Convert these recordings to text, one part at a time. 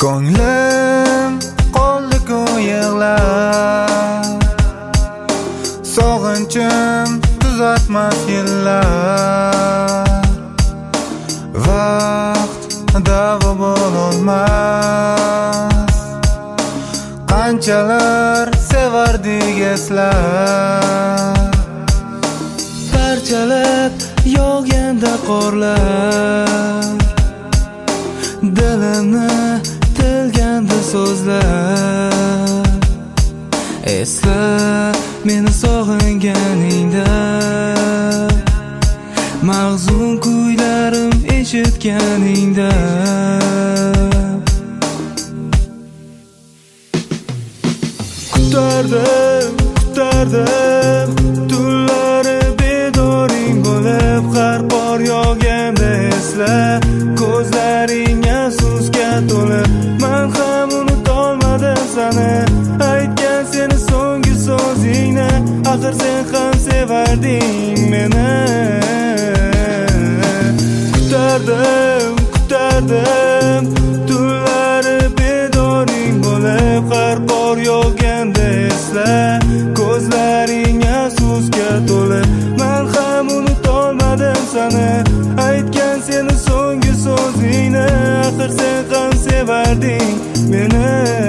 Ko'nglim qoldi-ku yig'lab, sog'inchim tuzatmas yillar. Vaqt davo bo'lolmas, qanchalar sevardik eslar. Parchalab yog'ganda qorlar, dilimni tilganda so'zlar. Esla meni sog'inganingda, mahzun kuylarim eshitganingda. Kutardim tunlari bedoring bo'lib, har qor yog'ganda esla, ko'zlaring afsusga to'lib. Men ham unutolmadim seni, aytgan seni so'nggi so'zingni. Axir sen ham sevarding meni. Kutardim tunlari bedoring bo'lib, har qor yog'ganda esla, ko'zlaring afsusga to'lib. Men ham unutolmadim seni, aytgan seni so'nggi so'zingni. Axir sen ham sevarding meni.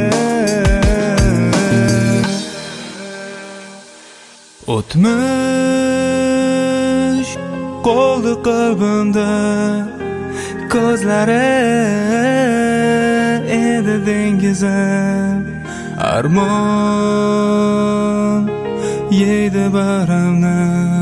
O'tmish qoldi qalbimda, ko'zlari edi dengizim. Armon yeydi barimni.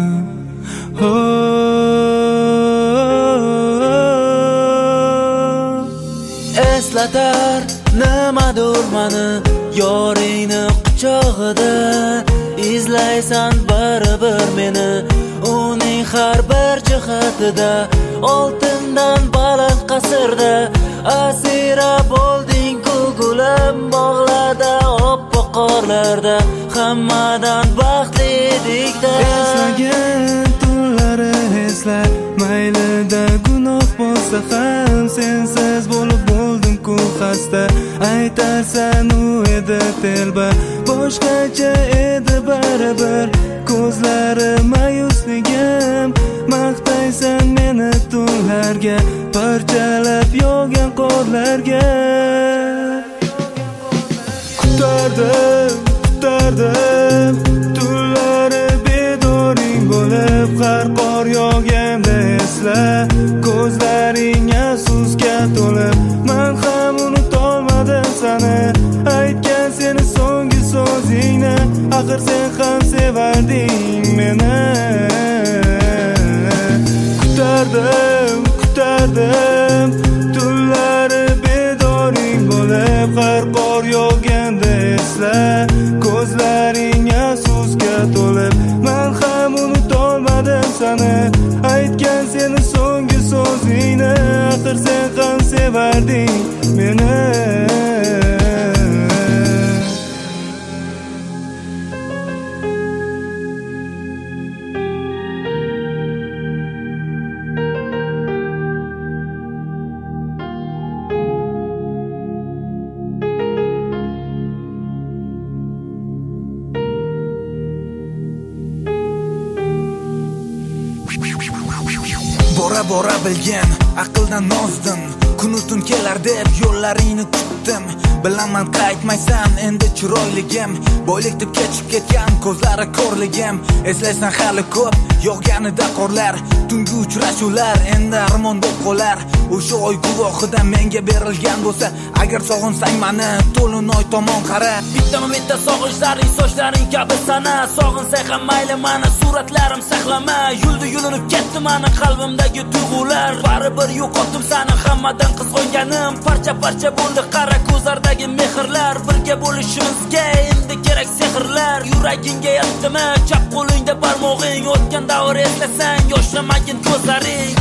Eslatar nimadur mani yoringni quchog'ida. Izlaysan baribir meni uning har bir jihatida. Oltindan baland qasrda asira bo'lding-ku gulim. Bog'larda oppoq qorlarda hammadan baxtli edik-da. Eslagan tunlari esla, maylida gunoh bo'lsa ham sensiz bo'lib bo'ldim-ku xasta. Aytarsan u edi telba, boshqacha edi baribir. Ko'zlari mayusligim, maqtaysan meni tunlarga, parchalab yog'gan qorlarga. Kutardim tunlari bedoring bo'lib, har qor yog'ganda esla, ko'zlaring afsusga to'lib. Men ham unutolmadim seni, aytgan seni so'nggi so'zingni. Axir sen ham sevarding meni. Kutardim tunlari bedoring bo'lib, har qor yog'ganda esla, ko'zlaring afsusga to'lib. Men ham unutolmadim seni, aytgan seni so'nggi so'zingni. Axir sen ham sevarding meni. Bora bilgan aqldan nozdim, kun tun kelar deb yo'llaringni kutdim. Bilaman qaytmaysan endi chiroyligim, boylik deb kechib ketgan ko'zlari ko'rligim. Eslaysan hali ko'p yog'ganida qorlar, tungi uchrashuvlar endi armonda qolar. O'sha oy guvohida menga berilgan bo'lsa, agar sog'insang mani to'linoy tomon qara. Bitta sog'inchlarning sochlaring kabi sana. Sog'insang ham mayli mani suratlarim saqlama. Yulinib ketdi mani qalbimdagi tuyg'ular. Baribir yo'qotdim seni hammadan qizg'onganim. Parcha bo'ldi qara ko'zlardagi mehrlar. Birga bo'lishimizga endi kerak sehrlar. Yuragingga yetdimi chap qo'lingda barmog'ing. O'tgan davr eslasang yoshlamagin ko'zlaring.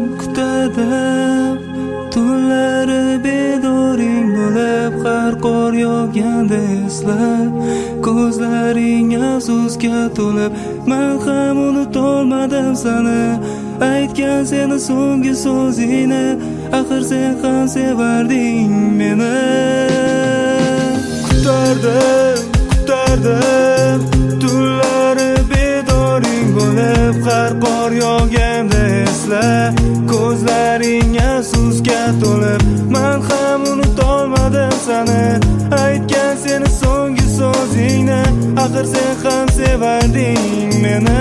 Kutardim tunlari bedoring bo'lib, har qor yog'ganda esla, ko'zlaring afsusga to'lib, men ham unutolmadim seni. Aytgan seni so'nggi so'zingni, axir sen ham sevarding meni. Kutardim tunlari bedoring bo'lib, har qor yog'ganda esla, ko'zlaring afsusga to'lib, men ham unutolmadim seni. Aytgan seni so'nggi so'zingni, axir sen ham sevarding meni.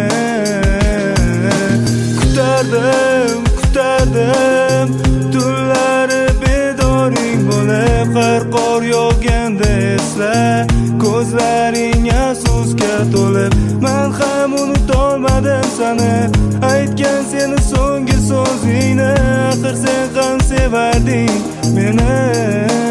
Kutardim tunlari bedoring bo'lib, har qor yog'ganda esla, ko'zlaring afsusga to'lib, men ham unutolmadim seni. Aytgan seni so'nggi so'zingni, axir sen ham sevarding meni.